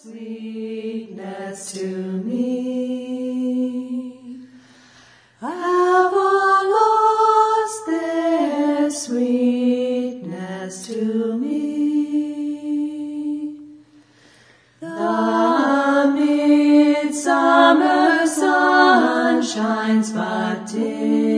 sweetness to me, have all lost their sweetness to me. The midsummer sun shines but dim,